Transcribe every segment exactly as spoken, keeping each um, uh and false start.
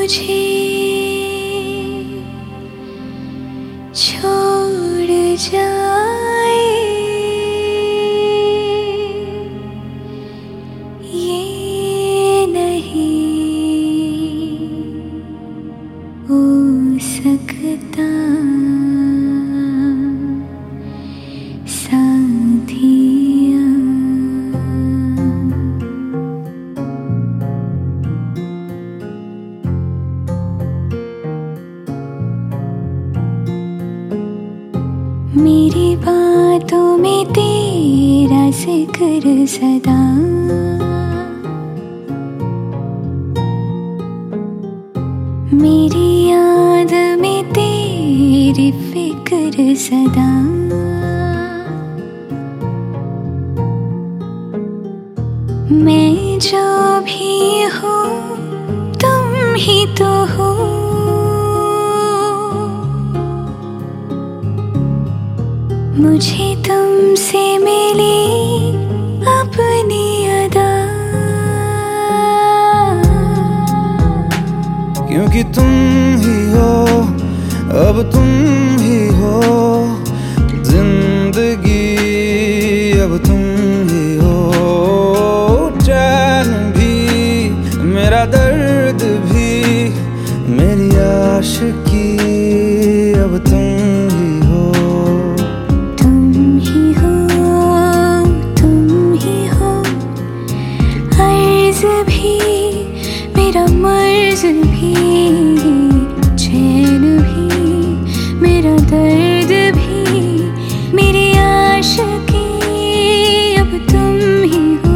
मुझे छोड़ जाए ये नहीं हो सकता साथिया। मेरी बातों में तेरा जिक्र सदा, मेरी याद में तेरी फिक्र सदा। मैं जो भी हूँ तुम ही तो हो, मुझे तुमसे मिली अपनी अदा। क्योंकि तुम ही हो, अब तुम ही हो जिंदगी, अब तुम ही हो चैन भी, मेरा दर्द भी, मेरी आशिकी, अब तुम ही हो। तुम ही हो, तुम ही हो, अर्ज भी मेरा मर्ज भी, चैन भी मेरा दर्द भी, मेरी आशिकी, अब तुम ही हो।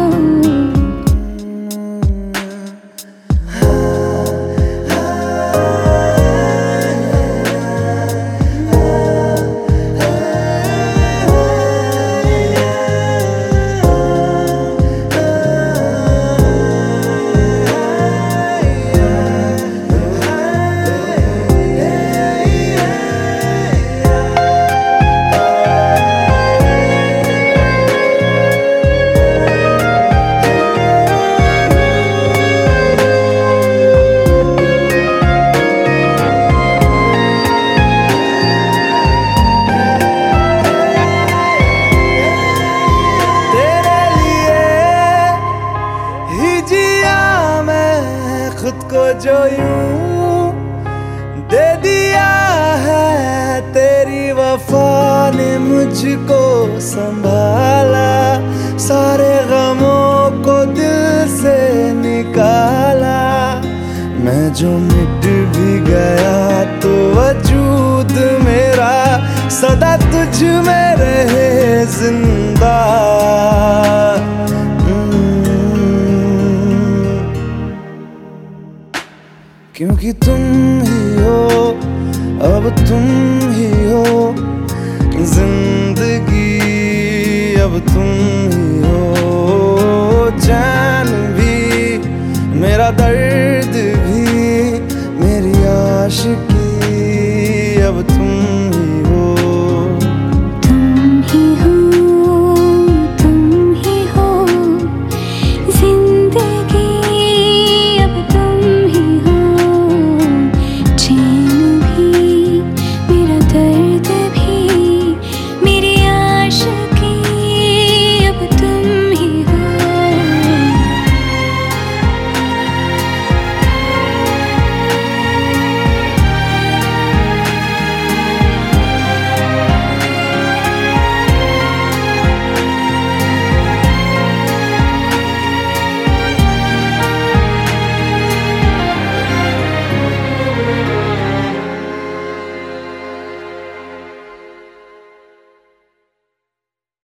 खुद को जो यूं दे दिया है, तेरी वफा ने मुझको संभाला, सारे गमों को दिल से निकाला। मैं जो मिट भी गया तो वजूद मेरा सदा तुझ में रहे जिंदा। क्योंकि तुम ही हो, अब तुम ही हो जिंदगी, अब तुम ही हो चैन भी, मेरा दर्द